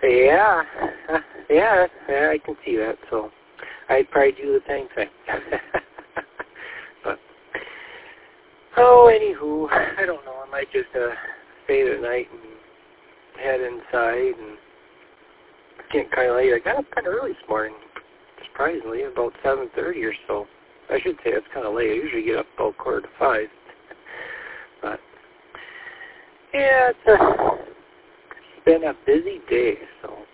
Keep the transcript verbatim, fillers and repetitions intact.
Yeah, yeah, yeah, I can see that. So I'd probably do the same thing. But oh, anywho, I don't know. I might just uh, stay the night and head inside and get kind of late. I got up kind of early this morning, surprisingly, about seven thirty or so. I should say it's kind of late. I usually get up about quarter to five. But yeah, it's, a, it's been a busy day, so